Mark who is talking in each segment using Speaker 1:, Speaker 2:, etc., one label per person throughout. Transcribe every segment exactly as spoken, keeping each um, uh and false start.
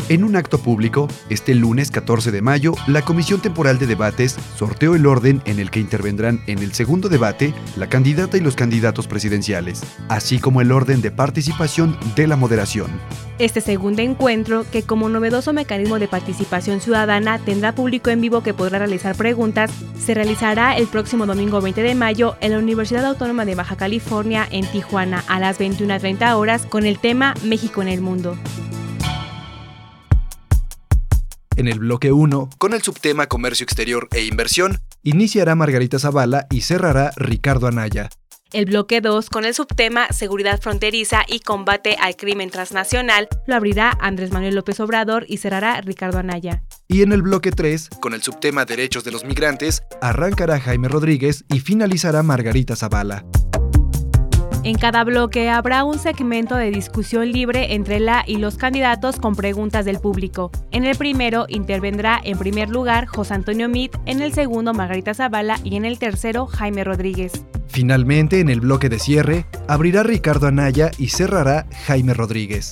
Speaker 1: En un acto público, este lunes catorce de mayo, la Comisión Temporal de Debates sorteó el orden en el que intervendrán en el segundo debate la candidata y los candidatos presidenciales, así como el orden de participación de la moderación.
Speaker 2: Este segundo encuentro, que como novedoso mecanismo de participación ciudadana tendrá público en vivo que podrá realizar preguntas, se realizará el próximo domingo veinte de mayo en la Universidad Autónoma de Baja California en Tijuana a las veintiuna treinta horas con el tema México en el Mundo.
Speaker 1: En el bloque uno, con el subtema Comercio Exterior e Inversión, iniciará Margarita Zavala y cerrará Ricardo Anaya.
Speaker 2: El bloque dos, con el subtema Seguridad Fronteriza y Combate al Crimen Transnacional, lo abrirá Andrés Manuel López Obrador y cerrará Ricardo Anaya.
Speaker 1: Y en el bloque tres, con el subtema Derechos de los Migrantes, arrancará Jaime Rodríguez y finalizará Margarita Zavala.
Speaker 2: En cada bloque habrá un segmento de discusión libre entre la y los candidatos con preguntas del público. En el primero intervendrá en primer lugar José Antonio Meade, en el segundo Margarita Zavala y en el tercero Jaime Rodríguez.
Speaker 1: Finalmente, en el bloque de cierre, abrirá Ricardo Anaya y cerrará Jaime Rodríguez.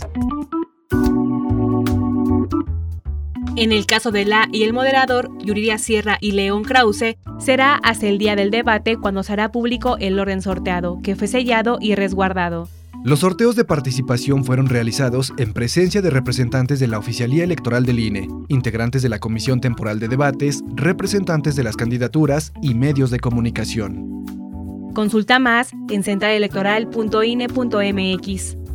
Speaker 2: En el caso de la y el moderador, Yuridia Sierra y León Krause, será hasta el día del debate cuando se hará público el orden sorteado, que fue sellado y resguardado.
Speaker 1: Los sorteos de participación fueron realizados en presencia de representantes de la Oficialía Electoral del I N E, integrantes de la Comisión Temporal de Debates, representantes de las candidaturas y medios de comunicación.
Speaker 2: Consulta más en central electoral punto i n e punto m x.